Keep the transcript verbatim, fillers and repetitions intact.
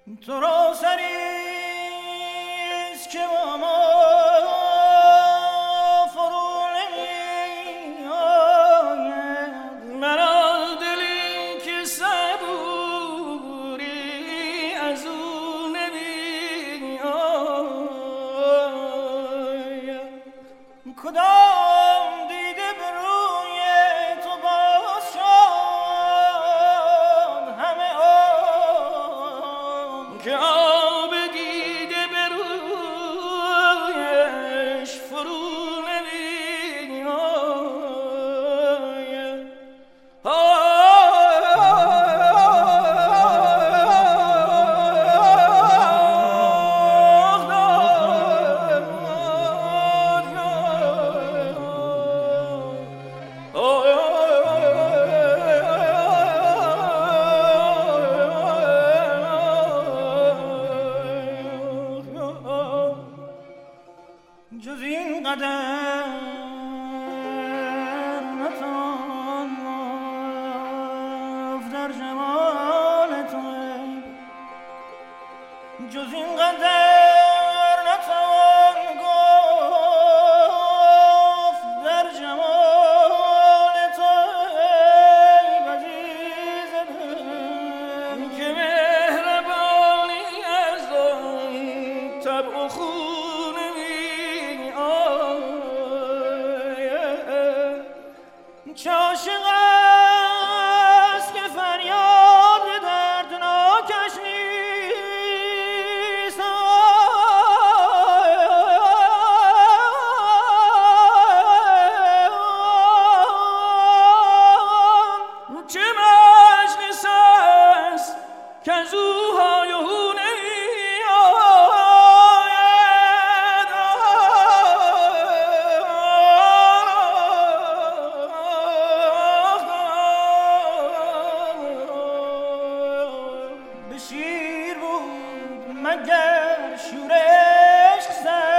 تو را سریست که با ما فرو نمی آید، مرا دلی که صبوری از او نمی آید. کدام دیده به روی تو باز شد همه آن که آب دیده به رویش فرو نمی آید. جز این قدر نتوان گفت در جمال تو، جز این قدر نتوان گفت در جمال تو عزیز دل که مهربانی از آن طبع و خون چه عاشق است که فریاد دردناکش نیست، چه مجلس است که از او های و هو مگر شورش